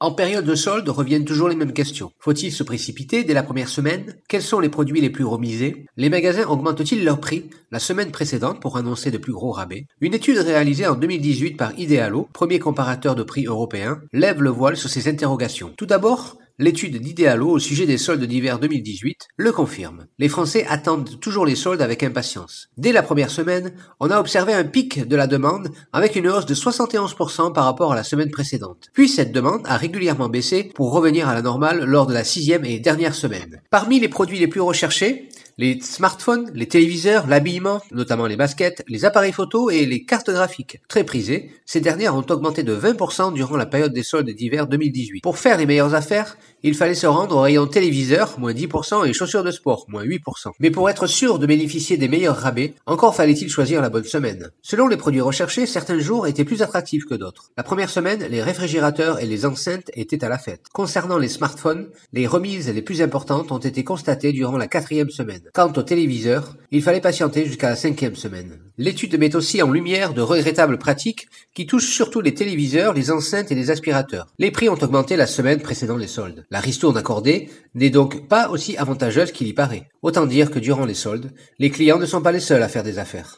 En période de solde reviennent toujours les mêmes questions. Faut-il se précipiter dès la première semaine? Quels sont les produits les plus remisés? Les magasins augmentent-ils leurs prix la semaine précédente pour annoncer de plus gros rabais? Une étude réalisée en 2018 par Idealo, premier comparateur de prix européen, lève le voile sur ces interrogations. Tout d'abord, l'étude d'Idealo au sujet des soldes d'hiver 2018 le confirme. Les Français attendent toujours les soldes avec impatience. Dès la première semaine, on a observé un pic de la demande avec une hausse de 71% par rapport à la semaine précédente. Puis cette demande a régulièrement baissé pour revenir à la normale lors de la 6e et dernière semaine. Parmi les produits les plus recherchés, les smartphones, les téléviseurs, l'habillement, notamment les baskets, les appareils photo et les cartes graphiques. Très prisés, ces dernières ont augmenté de 20% durant la période des soldes d'hiver 2018. Pour faire les meilleures affaires, il fallait se rendre au rayon téléviseur, moins 10%, et chaussures de sport, moins 8%. Mais pour être sûr de bénéficier des meilleurs rabais, encore fallait-il choisir la bonne semaine. Selon les produits recherchés, certains jours étaient plus attractifs que d'autres. La première semaine, les réfrigérateurs et les enceintes étaient à la fête. Concernant les smartphones, les remises les plus importantes ont été constatées durant la 4e semaine. Quant aux téléviseurs, il fallait patienter jusqu'à la 5e semaine. L'étude met aussi en lumière de regrettables pratiques qui touchent surtout les téléviseurs, les enceintes et les aspirateurs. Les prix ont augmenté la semaine précédant les soldes. La ristourne accordée n'est donc pas aussi avantageuse qu'il y paraît. Autant dire que durant les soldes, les clients ne sont pas les seuls à faire des affaires.